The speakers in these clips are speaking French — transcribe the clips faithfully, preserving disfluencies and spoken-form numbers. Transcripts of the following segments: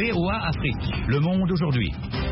V O A Afrique, Le Monde aujourd'hui.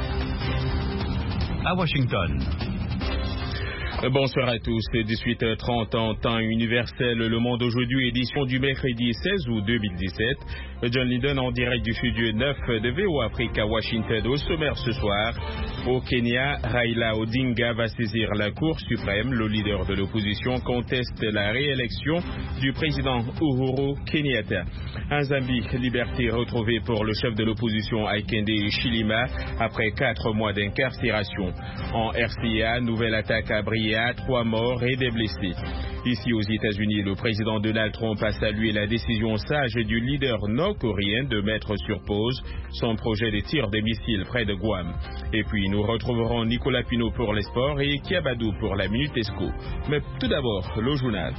À Washington. Bonsoir à tous, dix-huit heures trente en temps universel, Le Monde aujourd'hui, édition du mercredi seize août deux mille dix-sept. John Lydon en direct du studio neuf de V O A Afrique à Washington. Au sommaire ce soir, au Kenya, Raila Odinga va saisir la Cour suprême. Le leader de l'opposition conteste la réélection du président Uhuru Kenyatta. En Zambie, liberté retrouvée pour le chef de l'opposition Hakainde Hichilema après quatre mois d'incarcération. En R C A, nouvelle attaque à Bria, trois morts et des blessés. Ici aux États-Unis, le président Donald Trump a salué la décision sage du leader nord-coréen de mettre sur pause son projet de tir de missiles près de Guam. Et puis nous retrouverons Nicolas Pinault pour les sports et Kiabadou pour la Minute Esco. Mais tout d'abord, le journal.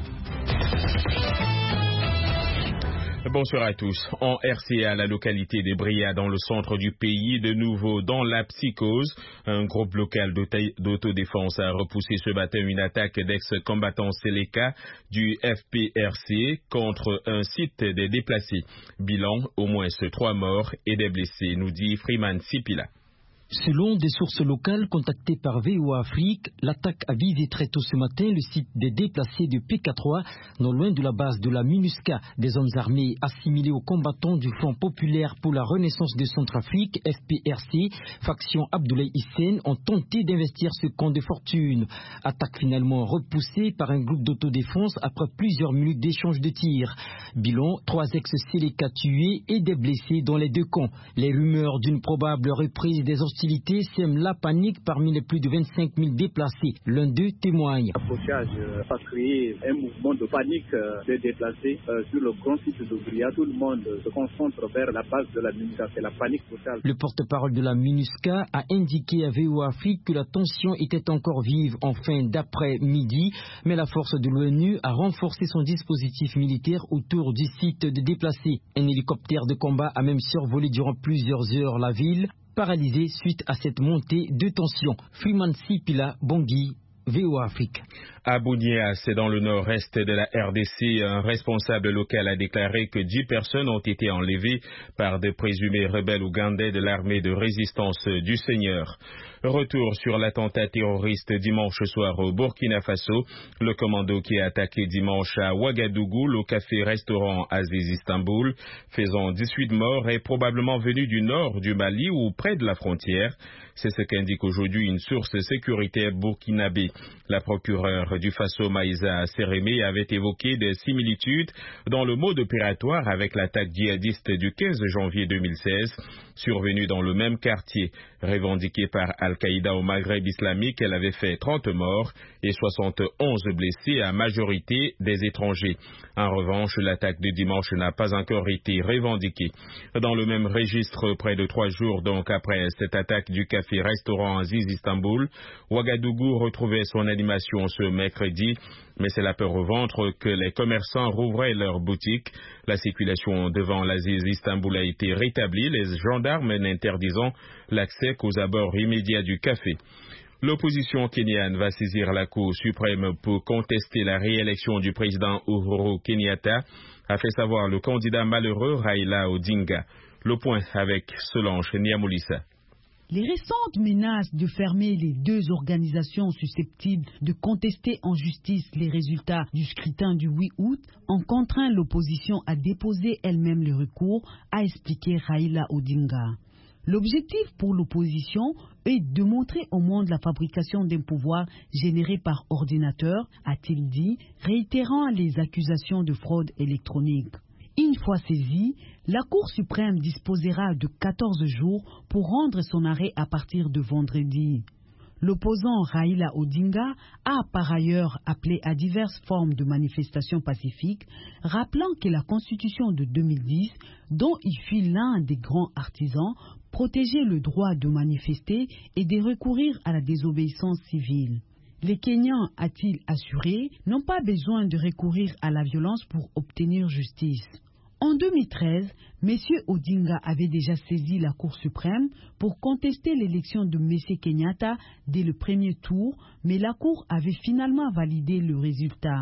Bonsoir à tous. En R C A, la localité de Bria, dans le centre du pays, de nouveau dans la psychose. Un groupe local d'autodéfense a repoussé ce matin une attaque d'ex-combattants Seleka du F P R C contre un site des déplacés. Bilan, au moins trois morts et des blessés, nous dit Freeman Sipila. Selon des sources locales contactées par V O A Afrique, l'attaque a visé très tôt ce matin le site des déplacés de P K trois, non loin de la base de la MINUSCA. Des hommes armés assimilés aux combattants du Front populaire pour la renaissance de Centrafrique, F P R C, faction Abdoulaye Hissène, ont tenté d'investir ce camp de fortune. Attaque finalement repoussée par un groupe d'autodéfense après plusieurs minutes d'échange de tirs. Bilan, trois ex-Seleka tués et des blessés dans les deux camps. Les rumeurs d'une probable reprise des hostilités sème la panique parmi les plus de vingt-cinq mille déplacés. L'un d'eux témoigne. L'approchage a créé un mouvement de panique des déplacés euh, sur le grand site de Bria. Tout le monde se concentre vers la base de la MINUSCA. C'est la panique totale. Le porte-parole de la MINUSCA a indiqué à V O A Afrique que la tension était encore vive en fin d'après-midi, mais la force de l'ONU a renforcé son dispositif militaire autour du site de déplacés. Un hélicoptère de combat a même survolé durant plusieurs heures la ville, paralysé suite à cette montée de tension. Freeman Sipila, Bangui, V O A Afrique. À Bunia, c'est dans le nord-est de la R D C, un responsable local a déclaré que dix personnes ont été enlevées par de présumés rebelles ougandais de l'armée de résistance du Seigneur. Retour sur l'attentat terroriste dimanche soir au Burkina Faso. Le commando qui a attaqué dimanche à Ouagadougou, le café-restaurant Aziz Istanbul, faisant dix-huit morts, est probablement venu du nord du Mali ou près de la frontière. C'est ce qu'indique aujourd'hui une source sécuritaire burkinabé. La procureure du Faso, Maïsa Sérémé, avait évoqué des similitudes dans le mode opératoire avec l'attaque djihadiste du quinze janvier deux mille seize, survenue dans le même quartier. Revendiquée par Al-Qaïda au Maghreb islamique, elle avait fait trente morts et soixante et onze blessés, à majorité des étrangers. En revanche, l'attaque de dimanche n'a pas encore été revendiquée. Dans le même registre, près de trois jours donc après cette attaque du café-restaurant Aziz Istanbul, Ouagadougou retrouvait son animation ce mercredi, mais c'est la peur au ventre que les commerçants rouvraient leurs boutiques. La circulation devant l'Aziz Istanbul a été rétablie, les gendarmes n'interdisant l'accès qu'aux abords immédiats du café. L'opposition kenyane va saisir la Cour suprême pour contester la réélection du président Uhuru Kenyatta, a fait savoir le candidat malheureux Raila Odinga. Le point avec Solange Niamulissa. Les récentes menaces de fermer les deux organisations susceptibles de contester en justice les résultats du scrutin du huit août ont contraint l'opposition à déposer elle-même le recours, a expliqué Raila Odinga. L'objectif pour l'opposition est de montrer au monde la fabrication d'un pouvoir généré par ordinateur, a-t-il dit, réitérant les accusations de fraude électronique. Une fois saisie, la Cour suprême disposera de quatorze jours pour rendre son arrêt à partir de vendredi. L'opposant Raila Odinga a par ailleurs appelé à diverses formes de manifestations pacifiques, rappelant que la Constitution de deux mille dix, dont il fut l'un des grands artisans, protégeait le droit de manifester et de recourir à la désobéissance civile. Les Kenyans, a-t-il assuré, n'ont pas besoin de recourir à la violence pour obtenir justice. En deux mille treize, M. Odinga avait déjà saisi la Cour suprême pour contester l'élection de M. Kenyatta dès le premier tour, mais la Cour avait finalement validé le résultat.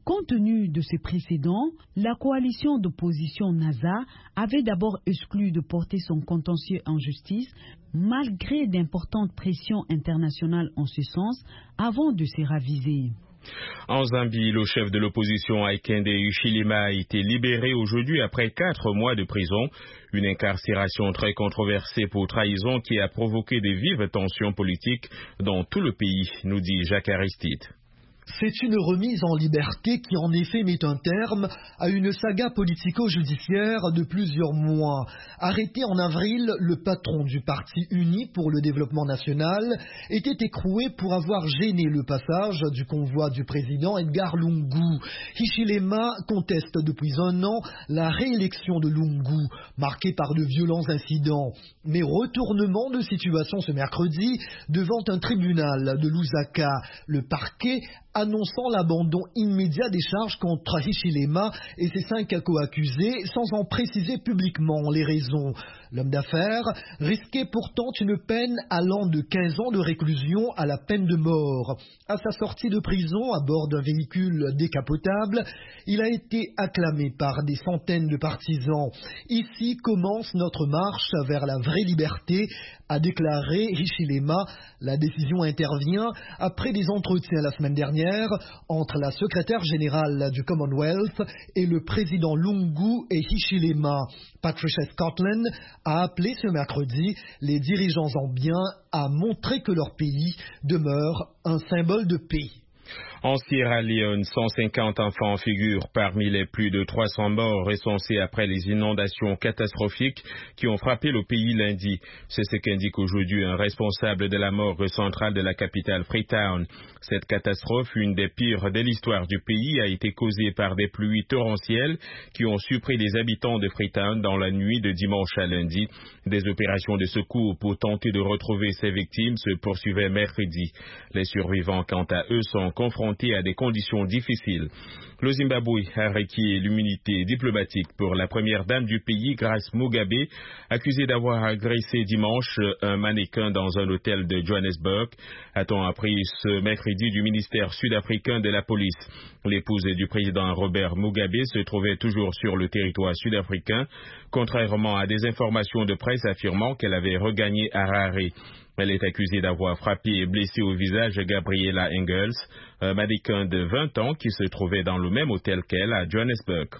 Compte tenu de ces précédents, la coalition d'opposition NASA avait d'abord exclu de porter son contentieux en justice, malgré d'importantes pressions internationales en ce sens, avant de se raviser. En Zambie, le chef de l'opposition Hakainde Hichilema a été libéré aujourd'hui après quatre mois de prison. Une incarcération très controversée pour trahison qui a provoqué de vives tensions politiques dans tout le pays, nous dit Jacques Aristide. C'est une remise en liberté qui en effet met un terme à une saga politico-judiciaire de plusieurs mois. Arrêté en avril, le patron du Parti uni pour le développement national était écroué pour avoir gêné le passage du convoi du président Edgar Lungu. Hichilema conteste depuis un an la réélection de Lungu, marquée par de violents incidents. Mais retournement de situation ce mercredi devant un tribunal de Lusaka. Le parquet annonçant l'abandon immédiat des charges contre Hichilema et ses cinq co-accusés sans en préciser publiquement les raisons. L'homme d'affaires risquait pourtant une peine allant de quinze ans de réclusion à la peine de mort. À sa sortie de prison à bord d'un véhicule décapotable, il a été acclamé par des centaines de partisans. Ici commence notre marche vers la vraie liberté, a déclaré Hichilema. La décision intervient après des entretiens la semaine dernière entre la secrétaire générale du Commonwealth et le président Lungu et Hichilema. Patricia Scotland a appelé ce mercredi les dirigeants zambiens à montrer que leur pays demeure un symbole de paix. En Sierra Leone, cent cinquante enfants figurent parmi les plus de trois cents morts recensés après les inondations catastrophiques qui ont frappé le pays lundi. C'est ce qu'indique aujourd'hui un responsable de la morgue centrale de la capitale Freetown. Cette catastrophe, une des pires de l'histoire du pays, a été causée par des pluies torrentielles qui ont surpris les habitants de Freetown dans la nuit de dimanche à lundi. Des opérations de secours pour tenter de retrouver ces victimes se poursuivaient mercredi. Les survivants, quant à eux, sont confrontés à des conditions difficiles. Le Zimbabwe a requis l'immunité diplomatique pour la première dame du pays, Grace Mugabe, accusée d'avoir agressé dimanche un mannequin dans un hôtel de Johannesburg. A-t-on appris ce mercredi du ministère sud-africain de la police. L'épouse du président Robert Mugabe se trouvait toujours sur le territoire sud-africain, contrairement à des informations de presse affirmant qu'elle avait regagné Harare. Elle est accusée d'avoir frappé et blessé au visage Gabriela Engels, un mannequin de vingt ans qui se trouvait dans le même hôtel qu'elle à Johannesburg.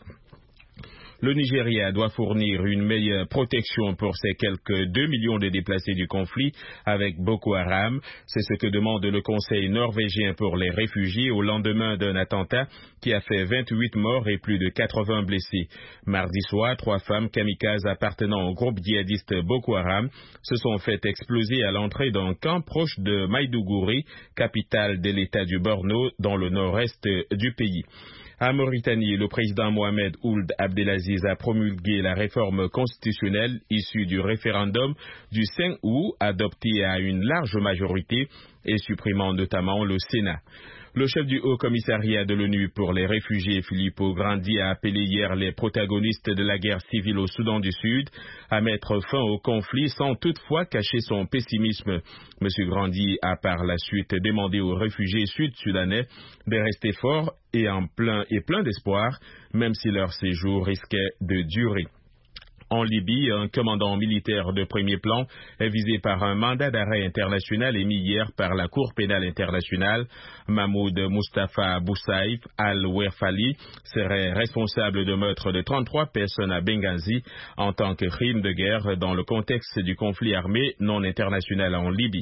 Le Nigeria doit fournir une meilleure protection pour ses quelques deux millions de déplacés du conflit avec Boko Haram. C'est ce que demande le Conseil norvégien pour les réfugiés au lendemain d'un attentat qui a fait vingt-huit morts et plus de quatre-vingts blessés. Mardi soir, trois femmes kamikazes appartenant au groupe djihadiste Boko Haram se sont fait exploser à l'entrée d'un camp proche de Maïdougouri, capitale de l'État du Borno, dans le nord-est du pays. À Mauritanie, le président Mohamed Ould Abdelaziz a promulgué la réforme constitutionnelle issue du référendum du cinq août, adoptée à une large majorité et supprimant notamment le Sénat. Le chef du Haut Commissariat de l'ONU pour les réfugiés, Filippo Grandi, a appelé hier les protagonistes de la guerre civile au Soudan du Sud à mettre fin au conflit sans toutefois cacher son pessimisme. M. Grandi a par la suite demandé aux réfugiés sud-soudanais de rester forts et en plein et plein d'espoir, même si leur séjour risquait de durer. En Libye, un commandant militaire de premier plan est visé par un mandat d'arrêt international émis hier par la Cour pénale internationale. Mahmoud Mustafa Boussaïf al-Werfali serait responsable de meurtre de trente-trois personnes à Benghazi en tant que crime de guerre dans le contexte du conflit armé non international en Libye.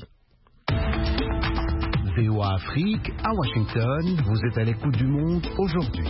V O A Afrique, à Washington, vous êtes à l'écoute du monde aujourd'hui.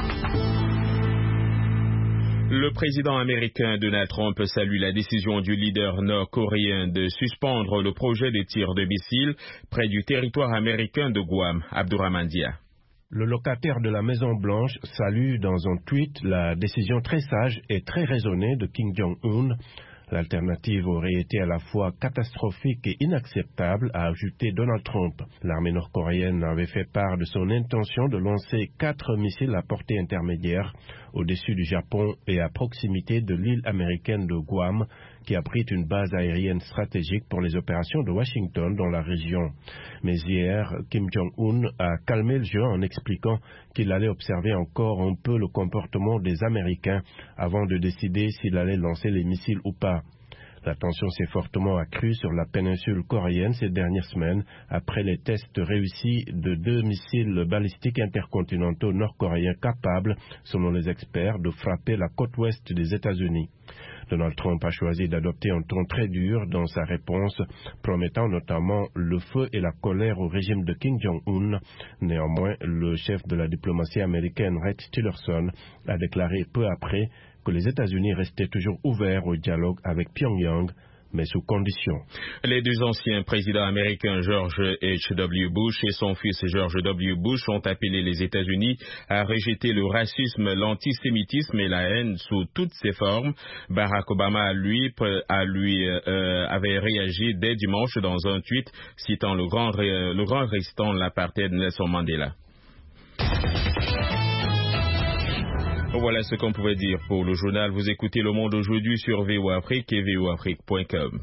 Le président américain Donald Trump salue la décision du leader nord-coréen de suspendre le projet de tir de missiles près du territoire américain de Guam. Abdourahmane Dia. Le locataire de la Maison-Blanche salue dans un tweet la décision très sage et très raisonnée de Kim Jong-un. L'alternative aurait été à la fois catastrophique et inacceptable, a ajouté Donald Trump. L'armée nord-coréenne avait fait part de son intention de lancer quatre missiles à portée intermédiaire au-dessus du Japon et à proximité de l'île américaine de Guam, qui abrite une base aérienne stratégique pour les opérations de Washington dans la région. Mais hier, Kim Jong-un a calmé le jeu en expliquant qu'il allait observer encore un peu le comportement des Américains avant de décider s'il allait lancer les missiles ou pas. La tension s'est fortement accrue sur la péninsule coréenne ces dernières semaines après les tests réussis de deux missiles balistiques intercontinentaux nord-coréens capables, selon les experts, de frapper la côte ouest des États-Unis. Donald Trump a choisi d'adopter un ton très dur dans sa réponse, promettant notamment le feu et la colère au régime de Kim Jong-un. Néanmoins, le chef de la diplomatie américaine, Rex Tillerson, a déclaré peu après que les États-Unis restaient toujours ouverts au dialogue avec Pyongyang, mais sous condition. Les deux anciens présidents américains George H W Bush et son fils George W Bush ont appelé les États-Unis à rejeter le racisme, l'antisémitisme et la haine sous toutes ses formes. Barack Obama, lui, a lui euh, avait réagi dès dimanche dans un tweet citant le grand, le grand résistant de l'apartheid Nelson Mandela. Voilà ce qu'on pouvait dire pour le journal. Vous écoutez Le Monde aujourd'hui sur V O Afrique et V O Afrique point com.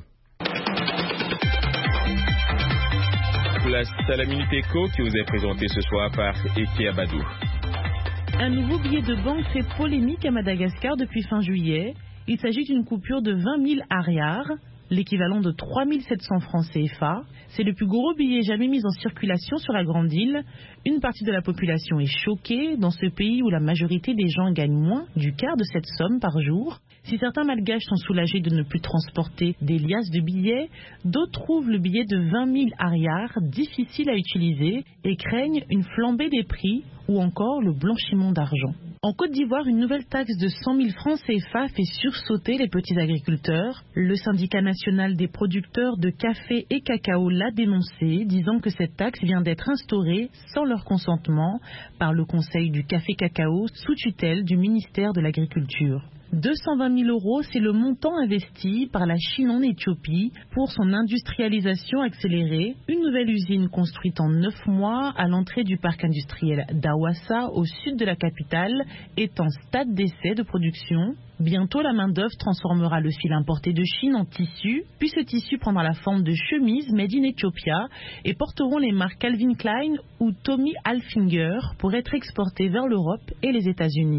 Place à la Minute Éco qui vous est présentée ce soir par Eki Abadou. Un nouveau billet de banque fait polémique à Madagascar depuis fin juillet. Il s'agit d'une coupure de vingt mille ariars, l'équivalent de trois mille sept cents francs C F A. C'est le plus gros billet jamais mis en circulation sur la grande île. Une partie de la population est choquée dans ce pays où la majorité des gens gagnent moins du quart de cette somme par jour. Si certains malgaches sont soulagés de ne plus transporter des liasses de billets, d'autres trouvent le billet de vingt mille ariars difficile à utiliser et craignent une flambée des prix ou encore le blanchiment d'argent. En Côte d'Ivoire, une nouvelle taxe de cent mille francs C F A fait sursauter les petits agriculteurs. Le syndicat national des producteurs de café et cacao l'a dénoncé, disant que cette taxe vient d'être instaurée sans leur consentement par le Conseil du café-cacao sous tutelle du ministère de l'Agriculture. deux cent vingt mille euros, c'est le montant investi par la Chine en Éthiopie pour son industrialisation accélérée. Une nouvelle usine construite en neuf mois à l'entrée du parc industriel d'Awassa, au sud de la capitale, est en stade d'essai de production. Bientôt, la main-d'œuvre transformera le fil importé de Chine en tissu, puis ce tissu prendra la forme de chemises made in Ethiopia et porteront les marques Calvin Klein ou Tommy Hilfiger pour être exportés vers l'Europe et les États-Unis.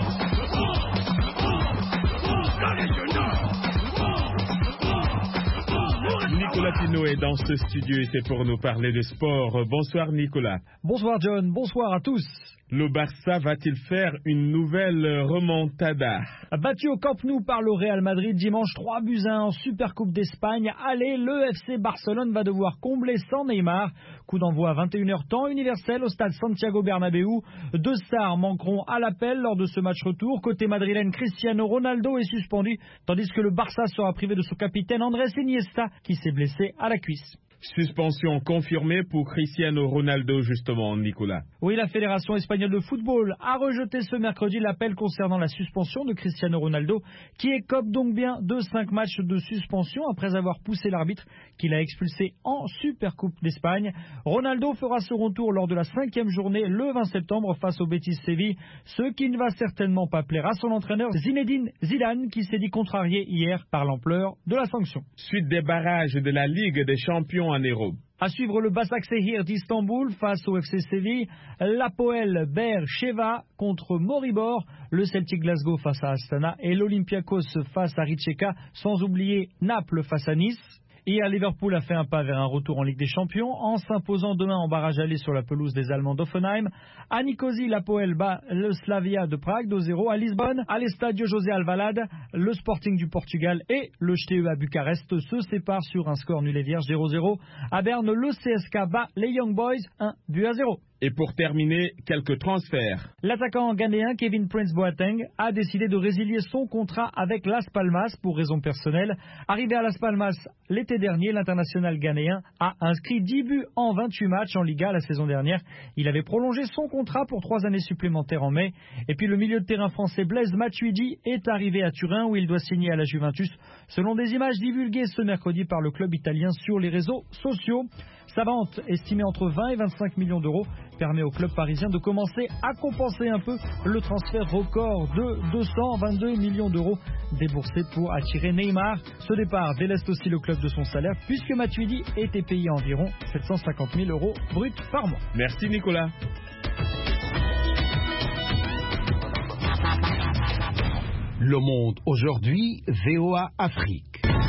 Nicolas Pino est dans ce studio et c'est pour nous parler de sport. Bonsoir Nicolas. Bonsoir John, bonsoir à tous. Le Barça va-t-il faire une nouvelle remontada? Battu au Camp Nou par le Real Madrid dimanche trois buts à un en Supercoupe d'Espagne, allez, le F C Barcelone va devoir combler sans Neymar. Coup d'envoi à vingt et une heures temps universel au stade Santiago Bernabéu. Deux stars manqueront à l'appel lors de ce match retour. Côté madrilène, Cristiano Ronaldo est suspendu, tandis que le Barça sera privé de son capitaine Andrés Iniesta qui s'est blessé à la cuisse. Suspension confirmée pour Cristiano Ronaldo justement, Nicolas. Oui, la Fédération espagnole de football a rejeté ce mercredi l'appel concernant la suspension de Cristiano Ronaldo, qui écope donc bien de cinq matchs de suspension après avoir poussé l'arbitre qui l'a expulsé en Supercoupe d'Espagne. Ronaldo fera son retour lors de la cinquième journée le vingt septembre face au Betis Séville, ce qui ne va certainement pas plaire à son entraîneur Zinedine Zidane qui s'est dit contrarié hier par l'ampleur de la sanction. Suite des barrages de la Ligue des Champions en Europe. À suivre le Başakşehir d'Istanbul face au F C Séville, l'Apoel Beer-Sheva contre Maribor, le Celtic Glasgow face à Astana et l'Olympiakos face à Rijeka, sans oublier Naples face à Nice. Hier, Liverpool a fait un pas vers un retour en Ligue des Champions en s'imposant demain en barrage aller sur la pelouse des Allemands d'Offenheim. À Nicosie, l'Apoel bat le Slavia de Prague deux zéro. À Lisbonne, à l'Estadio José Alvalade, le Sporting du Portugal et le J T E à Bucarest se séparent sur un score nul et vierge zéro zéro. À Berne, le C S K bat les Young Boys un but à zéro. Et pour terminer, quelques transferts. L'attaquant ghanéen Kevin Prince Boateng a décidé de résilier son contrat avec Las Palmas pour raisons personnelles. Arrivé à Las Palmas l'été dernier, l'international ghanéen a inscrit dix buts en vingt-huit matchs en Liga la saison dernière. Il avait prolongé son contrat pour trois années supplémentaires en mai. Et puis le milieu de terrain français Blaise Matuidi est arrivé à Turin où il doit signer à la Juventus, selon des images divulguées ce mercredi par le club italien sur les réseaux sociaux. Sa vente, estimée entre vingt et vingt-cinq millions d'euros, permet au club parisien de commencer à compenser un peu le transfert record de deux cent vingt-deux millions d'euros déboursés pour attirer Neymar. Ce départ déleste aussi le club de son salaire puisque Matuidi était payé environ sept cent cinquante mille euros bruts par mois. Merci Nicolas. Le Monde aujourd'hui, V O A Afrique.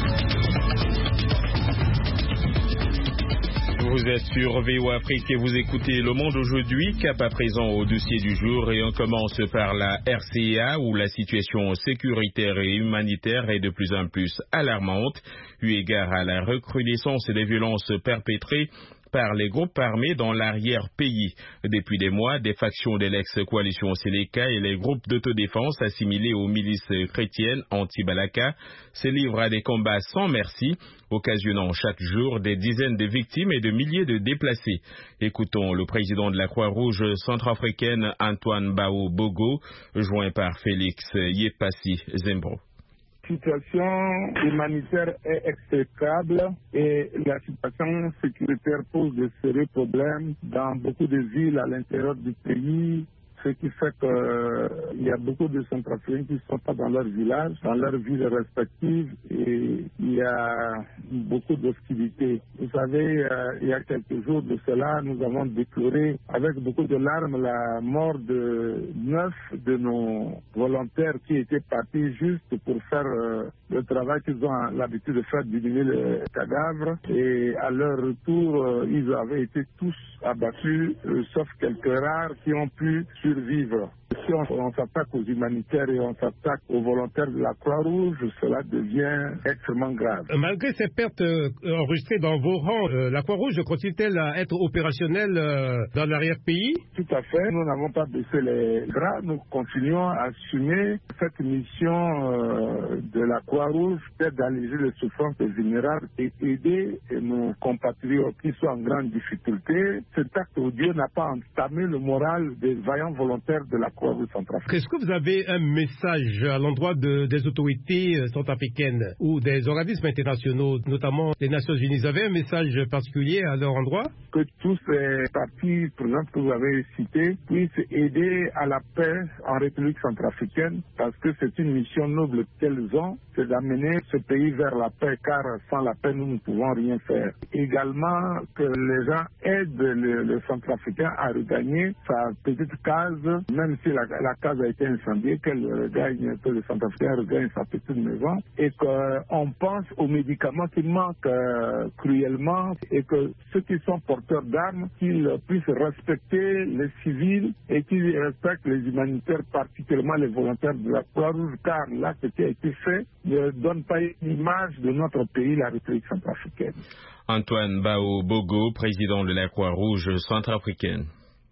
Vous êtes sur V O A Afrique et vous écoutez Le Monde aujourd'hui, cap à présent au dossier du jour, et on commence par la R C A où la situation sécuritaire et humanitaire est de plus en plus alarmante, eu égard à la recrudescence des violences perpétrées par les groupes armés dans l'arrière-pays. Depuis des mois, des factions de l'ex-coalition Séléka et les groupes d'autodéfense assimilés aux milices chrétiennes anti-Balaka se livrent à des combats sans merci, occasionnant chaque jour des dizaines de victimes et de milliers de déplacés. Écoutons le président de la Croix-Rouge centrafricaine, Antoine Bao Bogo, joint par Félix Yepassi Zembro. La situation humanitaire est exécrable et la situation sécuritaire pose de sérieux problèmes dans beaucoup de villes à l'intérieur du pays, ce qui fait qu'il euh, y a beaucoup de Centrafricains qui ne sont pas dans leur village, dans leurs villes respectives, et il y a beaucoup d'hostilité. Vous savez, euh, il y a quelques jours de cela, nous avons déploré avec beaucoup de larmes la mort de neuf de nos volontaires qui étaient partis juste pour faire euh, le travail qu'ils ont l'habitude de faire, diminuer les cadavres, et à leur retour, euh, ils avaient été tous abattus, euh, sauf quelques rares qui ont pu survivre. Si on, on s'attaque aux humanitaires et on s'attaque aux volontaires de la Croix-Rouge, cela devient extrêmement grave. Malgré ces pertes euh, enregistrées dans vos rangs, euh, la Croix-Rouge continue-t-elle à être opérationnelle euh, dans l'arrière-pays? Tout à fait. Nous n'avons pas baissé les bras. Nous continuons à assumer cette mission euh, de la Croix-Rouge, peut-être d'alléger les souffrances des vulnérables et aider nos compatriotes qui sont en grande difficulté. Cet acte odieux n'a pas entamé le moral des vaillants volontaires de la Croix-Rouge. Est-ce que vous avez un message à l'endroit de, des autorités centrafricaines ou des organismes internationaux, notamment les Nations Unies? Vous avez un message particulier à leur endroit? Que tous ces partis, par exemple, que vous avez cités, puissent aider à la paix en République centrafricaine, parce que c'est une mission noble qu'elles ont, c'est d'amener ce pays vers la paix, car sans la paix, nous ne pouvons rien faire. Également, que les gens aident le, le Centrafricain à regagner sa petite case, même si la, la case a été incendiée, qu'elle regagne, que le Centrafricain regagne sa petite maison, et qu'on pense aux médicaments qui manquent euh, cruellement, et que ceux qui sont porteurs d'armes, qu'ils puissent respecter les civils et qu'ils respectent les humanitaires, particulièrement les volontaires de la Croix-Rouge, car l'acte qui a été fait ne donne pas une image de notre pays, la République centrafricaine. Antoine Bao Bogo, président de la Croix-Rouge centrafricaine.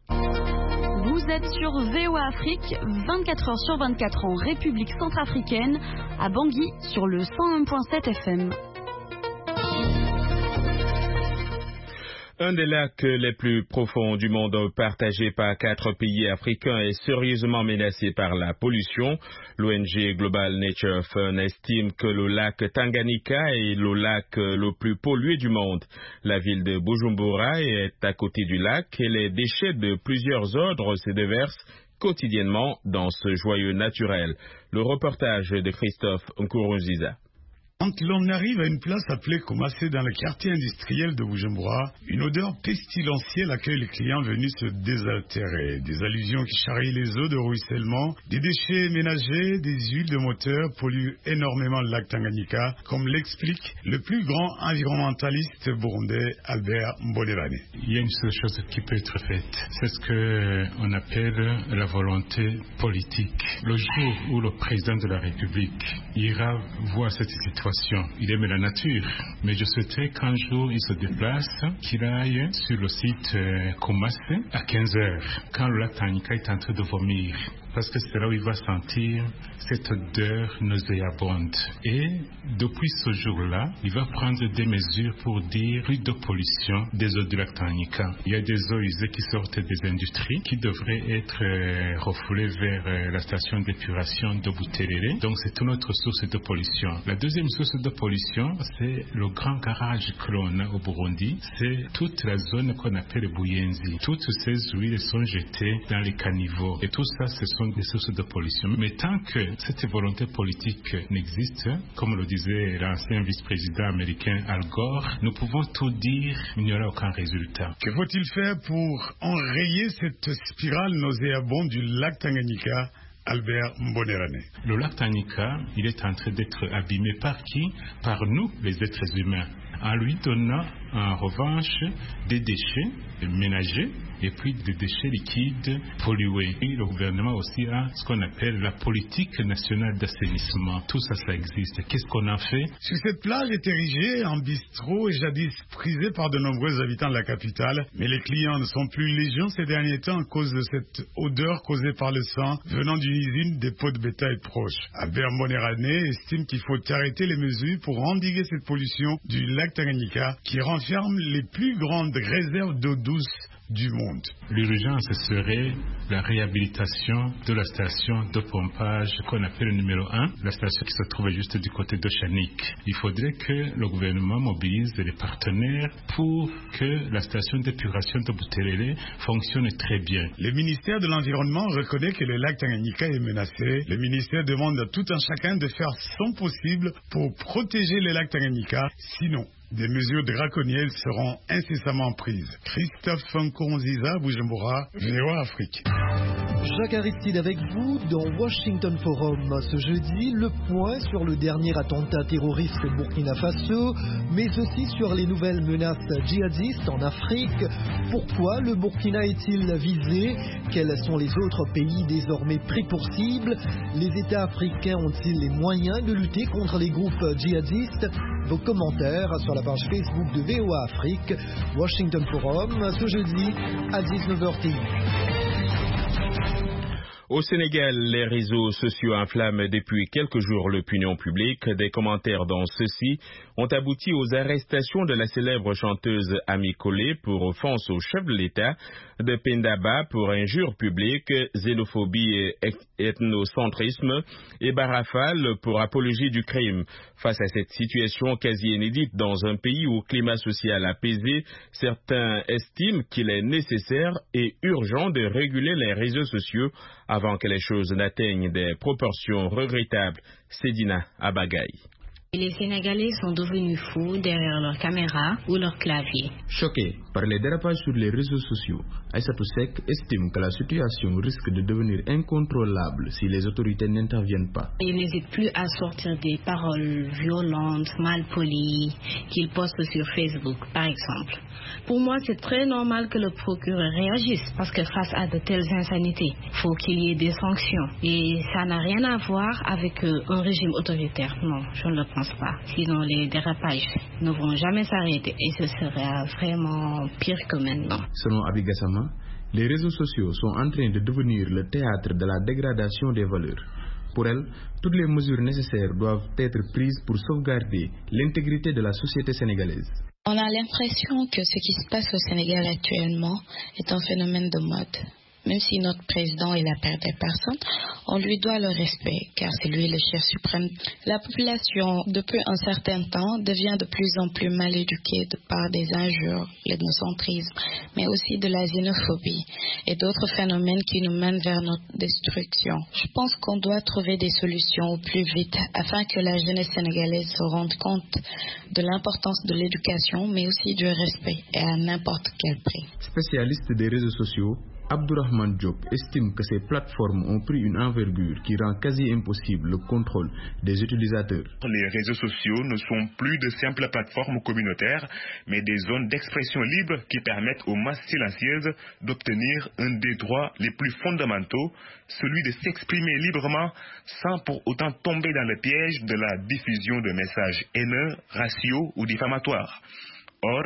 Vous êtes sur V O A Afrique, vingt-quatre heures sur vingt-quatre en République centrafricaine, à Bangui sur le cent un virgule sept F M. Un des lacs les plus profonds du monde, partagé par quatre pays africains, est sérieusement menacé par la pollution. L'O N G Global Nature Fund estime que le lac Tanganyika est le lac le plus pollué du monde. La ville de Bujumbura est à côté du lac et les déchets de plusieurs ordres se déversent quotidiennement dans ce joyau naturel. Le reportage de Christophe Nkurunziza. Quand l'on arrive à une place appelée Komase dans le quartier industriel de Bujumbura, une odeur pestilentielle accueille les clients venus se désaltérer. Des allusions qui charrient les eaux de ruissellement, des déchets ménagers, des huiles de moteur polluent énormément le lac Tanganyika, comme l'explique le plus grand environnementaliste burundais Albert Mbonevane. Il y a une seule chose qui peut être faite, c'est ce qu'on appelle la volonté politique. Le jour où le président de la République ira voir cette situation, il aime la nature, mais je souhaiterais qu'un jour il se déplace, qu'il aille sur le site euh, Komase à quinze heures, quand le lac Tanganyika est en train de vomir. parce que c'est là où il va sentir cette odeur nauséabonde. Et depuis ce jour-là, il va prendre des mesures pour dire plus de pollution des eaux du lac Tanganyika. Il y a des eaux usées qui sortent des industries qui devraient être euh, refoulées vers euh, la station d'épuration de Buterere. Donc c'est une autre source de pollution. La deuxième source de pollution, c'est le grand garage que l'on a au Burundi. C'est toute la zone qu'on appelle Buyenzi. Toutes ces huiles sont jetées dans les caniveaux. Et tout ça, ce sont des sources de pollution. Mais tant que cette volonté politique n'existe, comme le disait l'ancien vice-président américain Al Gore, nous pouvons tout dire, il n'y aura aucun résultat. Que faut-il faire pour enrayer cette spirale nauséabonde du lac Tanganyika, Albert Mbonerane? Le lac Tanganyika, il est en train d'être abîmé par qui? Par nous, les êtres humains, en lui donnant en revanche des déchets ménagers et puis des déchets liquides pollués. Et le gouvernement aussi a ce qu'on appelle la politique nationale d'assainissement. Tout ça, ça existe. Qu'est-ce qu'on a fait? Sur cette plage est érigée en bistrot et jadis prisée par de nombreux habitants de la capitale, mais les clients ne sont plus légion ces derniers temps à cause de cette odeur causée par le sang venant d'une usine des pots de bétail proches. Albert Mbonerane estime qu'il faut arrêter les mesures pour endiguer cette pollution du lac Tanganyika qui renferme les plus grandes réserves d'eau douce du monde. L'urgence serait la réhabilitation de la station de pompage qu'on appelle le numéro un, la station qui se trouve juste du côté de Chanik. Il faudrait que le gouvernement mobilise les partenaires pour que la station d'épuration de Buterere fonctionne très bien. Le ministère de l'Environnement reconnaît que le lac Tanganyika est menacé. Le ministère demande à tout un chacun de faire son possible pour protéger le lac Tanganyika, sinon des mesures draconiennes seront incessamment prises. Christophe Nkurunziza, Bujumbura, V O A Afrique. Jacques Aristide avec vous dans Washington Forum. Ce jeudi, le point sur le dernier attentat terroriste au Burkina Faso, mais aussi sur les nouvelles menaces djihadistes en Afrique. Pourquoi le Burkina est-il visé? Quels sont les autres pays désormais pris pour cible? Les États africains ont-ils les moyens de lutter contre les groupes djihadistes? Vos commentaires sur la page Facebook de V O A Afrique. Washington Forum, ce jeudi à dix-neuf heures T I. Au Sénégal, les réseaux sociaux enflamment depuis quelques jours l'opinion publique. Des commentaires dans ceux-ci ont abouti aux arrestations de la célèbre chanteuse Ami Collé pour offense au chef de l'État, de Pendaba pour injure publique, xénophobie et ethnocentrisme, et Barafal pour apologie du crime. Face à cette situation quasi inédite dans un pays où climat social apaisé, certains estiment qu'il est nécessaire et urgent de réguler les réseaux sociaux avant que les choses n'atteignent des proportions regrettables. Sedina Abagaï. Les Sénégalais sont devenus fous derrière leur caméra ou leur clavier. Choqués par les dérapages sur les réseaux sociaux, Aïssatou Seck estime que la situation risque de devenir incontrôlable si les autorités n'interviennent pas. Ils n'hésitent plus à sortir des paroles violentes, malpolies, qu'ils postent sur Facebook, par exemple. Pour moi, c'est très normal que le procureur réagisse, parce que face à de telles insanités, il faut qu'il y ait des sanctions. Et ça n'a rien à voir avec euh, un régime autoritaire. Non, je ne le pense pas. Sinon, les dérapages ne vont jamais s'arrêter et ce sera vraiment pire que maintenant. Selon Abi Gassama, les réseaux sociaux sont en train de devenir le théâtre de la dégradation des valeurs. Pour elle, toutes les mesures nécessaires doivent être prises pour sauvegarder l'intégrité de la société sénégalaise. On a l'impression que ce qui se passe au Sénégal actuellement est un phénomène de mode. Même si notre président est la père des personnes, on lui doit le respect, car c'est lui le chef suprême. La population, depuis un certain temps, devient de plus en plus mal éduquée de par des injures, l'ethnocentrisme, mais aussi de la xénophobie et d'autres phénomènes qui nous mènent vers notre destruction. Je pense qu'on doit trouver des solutions au plus vite, afin que la jeunesse sénégalaise se rende compte de l'importance de l'éducation, mais aussi du respect, et à n'importe quel prix. Spécialiste des réseaux sociaux, Abdourahmane Diop estime que ces plateformes ont pris une envergure qui rend quasi impossible le contrôle des utilisateurs. Les réseaux sociaux ne sont plus de simples plateformes communautaires, mais des zones d'expression libre qui permettent aux masses silencieuses d'obtenir un des droits les plus fondamentaux, celui de s'exprimer librement sans pour autant tomber dans le piège de la diffusion de messages haineux, raciaux ou diffamatoires. Or,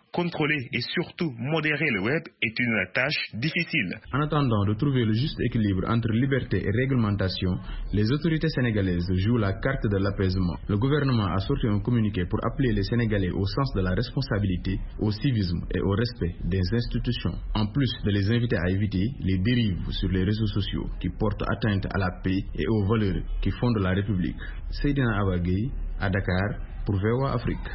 Contrôler et surtout modérer le web est une tâche difficile. En attendant de trouver le juste équilibre entre liberté et réglementation, les autorités sénégalaises jouent la carte de l'apaisement. Le gouvernement a sorti un communiqué pour appeler les Sénégalais au sens de la responsabilité, au civisme et au respect des institutions, en plus de les inviter à éviter les dérives sur les réseaux sociaux qui portent atteinte à la paix et aux valeurs qui fondent la République. Seydina Awa Gueye, à Dakar, pour V O A Afrique.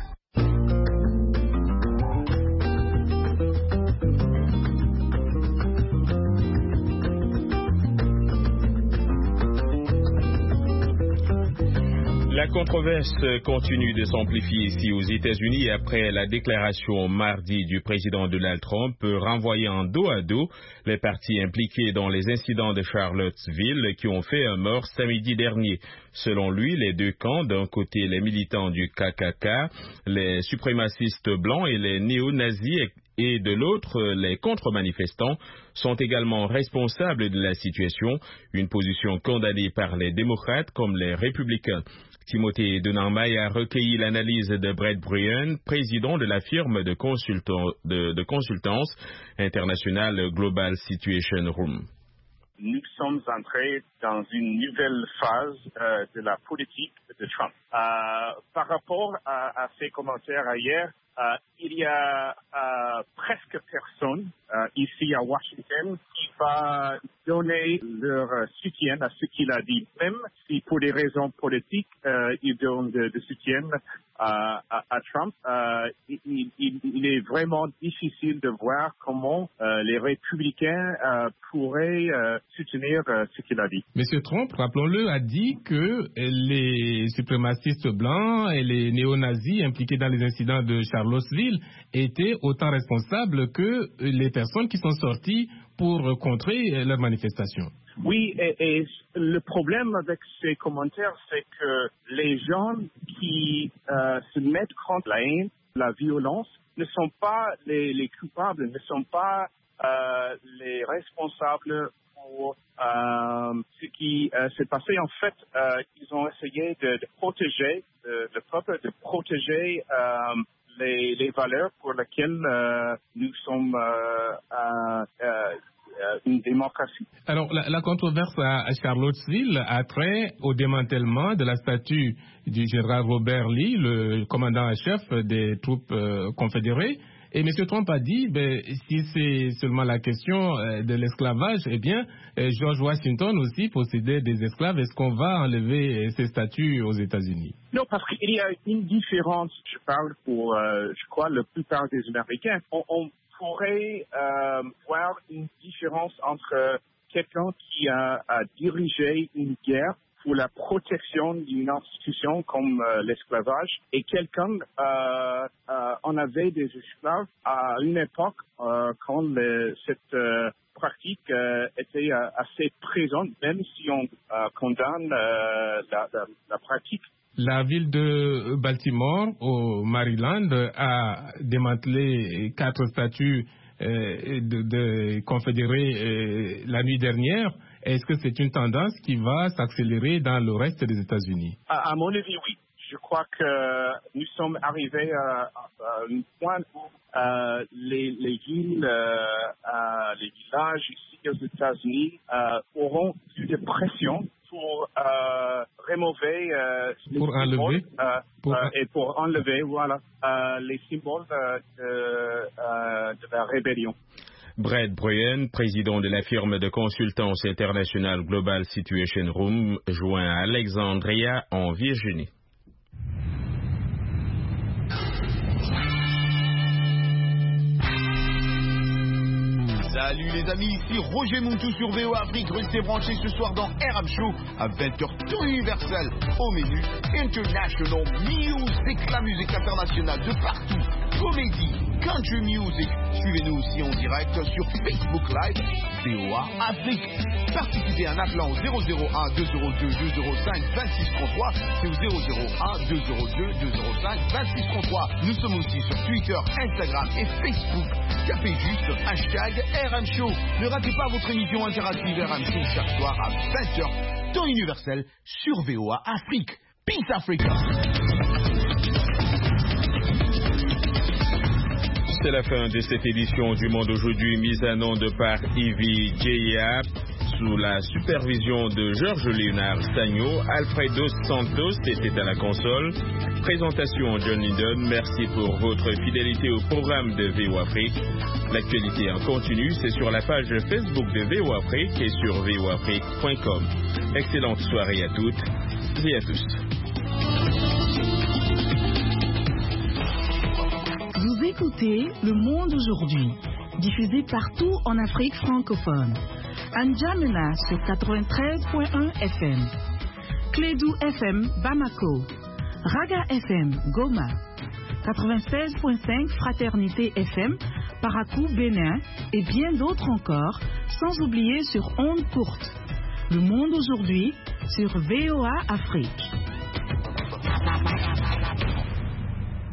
La controverse continue de s'amplifier ici aux États-Unis après la déclaration mardi du président Donald Trump renvoyant dos à dos les partis impliqués dans les incidents de Charlottesville qui ont fait un mort samedi dernier. Selon lui, les deux camps, d'un côté les militants du K K K, les suprémacistes blancs et les néo-nazis, et de l'autre, les contre-manifestants, sont également responsables de la situation, une position condamnée par les démocrates comme les républicains. Timothée Denamay a recueilli l'analyse de Brett Bruen, président de la firme de, consultant, de, de consultance internationale Global Situation Room. Nous sommes entrés dans une nouvelle phase euh, de la politique de Trump. Euh, par rapport à, à ses commentaires hier, euh, il y a euh, presque personne euh, ici à Washington qui va donner leur soutien à ce qu'il a dit, même si pour des raisons politiques, euh, il donne de, de soutien à, à, à Trump. Euh, il, il, il est vraiment difficile de voir comment euh, les républicains euh, pourraient euh, soutenir euh, ce qu'il a dit. Monsieur Trump, rappelons-le, a dit que les suprémacistes blancs et les néo-nazis impliqués dans les incidents de Charlottesville étaient autant responsables que les personnes qui sont sorties pour contrer leurs manifestations. Oui, et, et le problème avec ces commentaires, c'est que les gens qui euh, se mettent contre la haine, la violence, ne sont pas les, les coupables, ne sont pas euh, les responsables pour euh, ce qui euh, s'est passé. En fait, euh, ils ont essayé de, de protéger euh, le peuple, de protéger euh, les, les valeurs pour lesquelles euh, nous sommes euh, euh, euh, une démocratie. Alors, la, la controverse à Charlottesville a trait au démantèlement de la statue du général Robert Lee, le commandant en chef des troupes euh, confédérées. Et M. Trump a dit, ben, si c'est seulement la question euh, de l'esclavage, eh bien, euh, George Washington aussi possédait des esclaves. Est-ce qu'on va enlever ces statues aux États-Unis? Non, parce qu'il y a une différence, je parle pour, euh, je crois, la plupart des Américains. On, on pourrait euh, voir une différence entre quelqu'un qui a, a dirigé une guerre pour la protection d'une institution comme euh, l'esclavage et quelqu'un, euh, euh, on avait des esclaves à une époque euh, quand le, cette euh, pratique euh, était euh, assez présente, même si on euh, condamne euh, la, la, la pratique. La ville de Baltimore, au Maryland, a démantelé quatre statues euh, de, de confédérés euh, la nuit dernière. Est-ce que c'est une tendance qui va s'accélérer dans le reste des États-Unis? À, à mon avis, oui. Je crois que nous sommes arrivés à, à un point où euh, les, les villes, euh, euh, les villages ici aux États-Unis euh, auront plus de pression pour euh, remover euh, les pour symboles, enlever euh, pour... Euh, et pour enlever voilà euh, les symboles euh, de, euh, de la rébellion. Brett Bruen, président de la firme de consultance internationale Global Situation Room, joint à Alexandria en Virginie. Salut les amis, ici Roger Montou sur V O A Afrique. Restez branchés ce soir dans R M Show à vingt heures temps universel. Au menu International Music, la musique internationale de partout. Comédie, country music. Suivez-nous aussi en direct sur Facebook Live V O A Afrique. Participez en appelant au zéro zéro un deux zéro deux deux zéro cinq vingt-six trente-trois. C'est au zéro zéro un deux zéro deux deux zéro cinq vingt-six trente-trois. Nous sommes aussi sur Twitter, Instagram et Facebook. Tapez juste hashtag R M Show. Ne ratez pas votre émission interactive R M Show chaque soir à vingt heures, temps universel sur V O A Afrique. Peace Africa. C'est la fin de cette édition du Monde aujourd'hui, mise en onde par Ivy Djeya, sous la supervision de Georges Léonard Sagno. Alfredo Santos était à la console. Présentation John Lindon. Merci pour votre fidélité au programme de V O Afrique. L'actualité en continu, c'est sur la page Facebook de V O Afrique et sur v o afrique point com. Excellente soirée à toutes et à tous. Vous écoutez Le Monde aujourd'hui, diffusé partout en Afrique francophone. À N'Djamena sur quatre-vingt-treize point un F M, Clédou F M Bamako, Raga F M Goma, quatre-vingt-seize point cinq Fraternité F M Parakou Bénin et bien d'autres encore, sans oublier sur ondes courtes. Le Monde aujourd'hui sur V O A Afrique.